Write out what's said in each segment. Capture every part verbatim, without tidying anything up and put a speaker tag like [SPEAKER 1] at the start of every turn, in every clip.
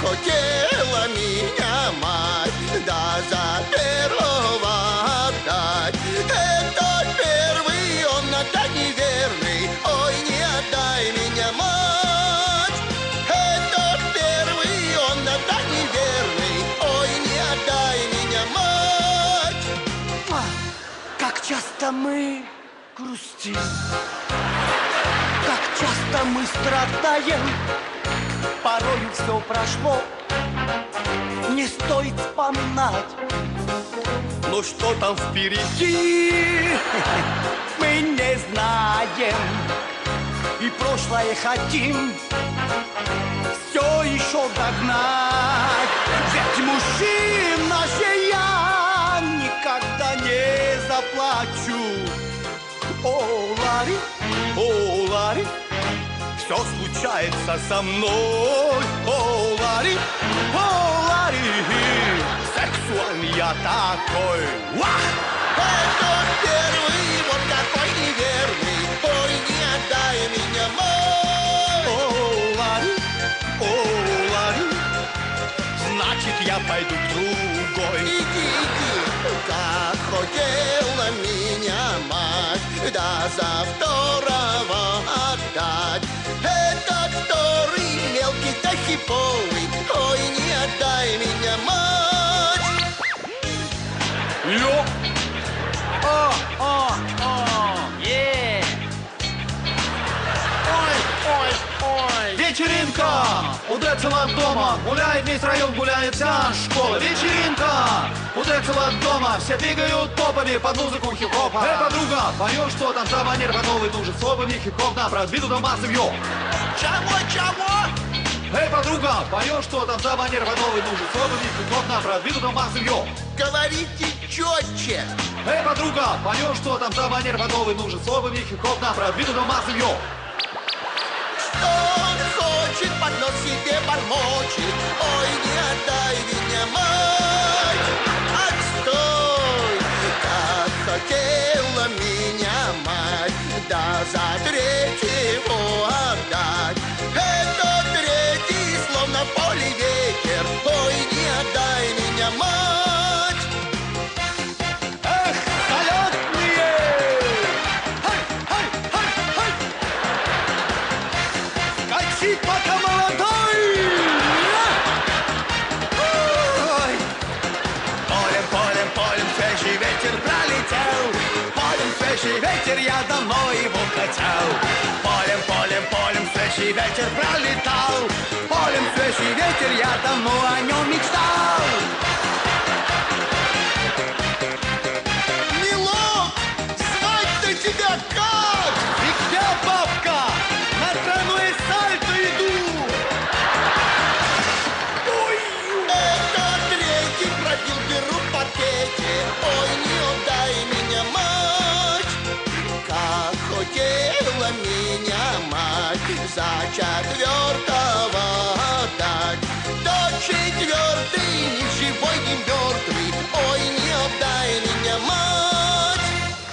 [SPEAKER 1] хотела меня мать, да за первого отдать. Это первый, он опять неверный, ой, не отдай меня, мать. Это первый, он опять неверный, ой, не отдай меня, мать.
[SPEAKER 2] А, как часто мы грустим, как часто мы страдаем, порою все прошло, не стоит вспоминать. Но что там впереди, мы не знаем, и прошлое хотим все еще догнать. Ведь мужчина же я никогда не заплачу. О, Ларри, о, Ларри, все случается со мной. О, Ларри, о, Ларри, сексуальный я такой. Вах!
[SPEAKER 1] Это первый, вот такой неверный, ой, не отдай меня, мать.
[SPEAKER 2] О, Ларри, о, Ларри, значит, я пойду к другой.
[SPEAKER 1] Иди, иди, как хотела меня мать, да за второго отдать. Этот второй мелкий да хиповый, ой, не отдай меня, мать.
[SPEAKER 2] Йо! О, о, о, е!
[SPEAKER 1] Ой, ой, ой.
[SPEAKER 3] Вечеринка! У Децела дома гуляет весь район, гуляет вся школа. Вечеринка! У Децела дома все бегают попами под музыку хип-хопа. Эй, подруга, поешь, что там за манер готовый нужен? Слобами хип-хоп на продвиду до массы вьё.
[SPEAKER 1] Чего, чего?
[SPEAKER 3] Эй, подруга, поешь, что там за манер готовый нужен? Слобами хип-хоп на продвиду до массы вьё.
[SPEAKER 1] Говорите четче.
[SPEAKER 3] Эй, подруга, поешь, что там за манер готовый нужен? Слобами хип-хоп на продвиду до массы вьё.
[SPEAKER 1] Что он хочет, под нос себе бормочет, ой, не отдай меня, мать. Отстой, как хотела меня мать, да за третьего отдать. Это третий, словно в поле ветер, ой, не отдай меня, мать.
[SPEAKER 2] Эх, залетные! Хай, хай, хай, хай! Качи, пока молодой! Ой!
[SPEAKER 1] Полем, полем, полем, свежий ветер пролетел, полем, свежий ветер, я домой его хотел. Полем, полем, полем, свежий ветер пролетал, полем, свежий ветер, я домой о нем мечтал. Милок, звать-то тебя как?
[SPEAKER 2] И где бабка? На тройное сальто иду! Ой!
[SPEAKER 1] Это третий пробил дыру в пакете, ой, не отдай меня, мать. Как хотела меня мать за четвертого отдать. До четвертый ни живой, ни мертвый, ой, не отдай меня, мать.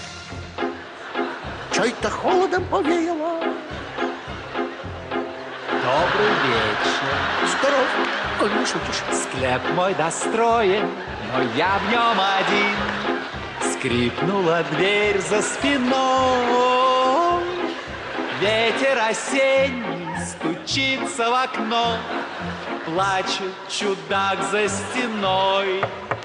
[SPEAKER 1] Чё это холодом повеяло?
[SPEAKER 4] Добрый вечер.
[SPEAKER 1] Здоров.
[SPEAKER 4] Ой, не шутишь. Склеп мой достроен, но я в нем один. Скрипнула дверь за спиной. Ветер осенний стучится в окно. Плачет чудак за стеной.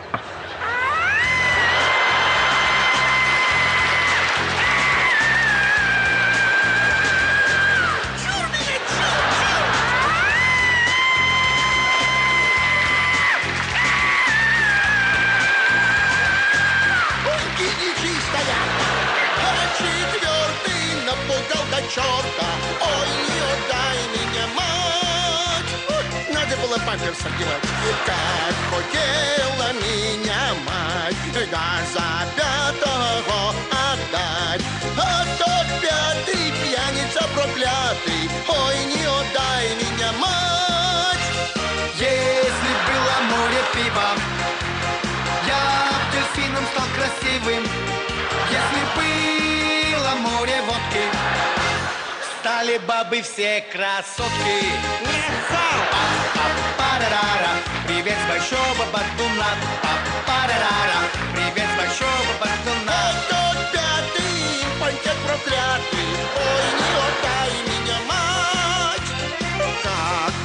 [SPEAKER 1] Четвертый напугал до черта, ой, не отдай меня, мать. Ой, надо было памперс одевать. Как хотела меня мать, да за пятого отдать. А тот пятый пьяница проклятый, ой, не отдай меня, мать.
[SPEAKER 2] Если было море пива, я дельфином стал красивым. Если было море водки, стали бабы все красотки. Па-па-па-да-да.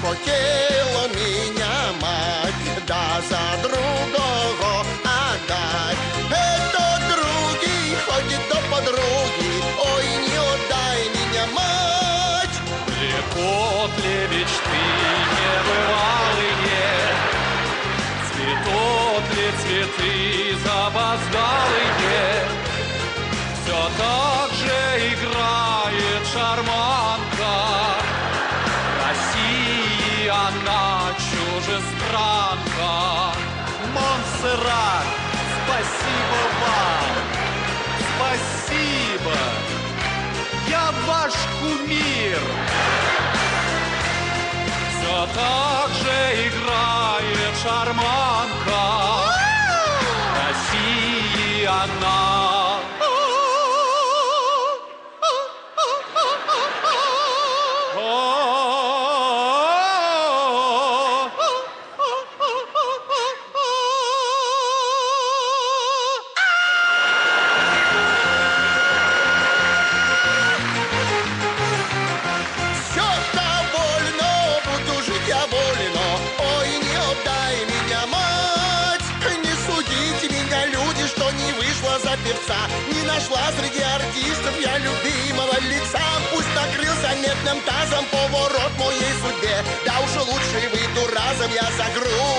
[SPEAKER 5] хотела меня мать, да за другого отдать. Это другий ходит до подруги, ой, не отдай меня, мать.
[SPEAKER 4] Далеко ли мечты небывалые, цветут ли цветы запоздалые, все так же играет шарманка. России она чужестранка.
[SPEAKER 3] Монсеррат, спасибо вам! Спасибо! Я ваш кумир!
[SPEAKER 4] Все так же играет шарманка. России одна.
[SPEAKER 5] Не нашла среди артистов я любимого лица. Пусть накрылся медным тазом поворот моей судьбе. Да уж лучше выйду разом я за грудь.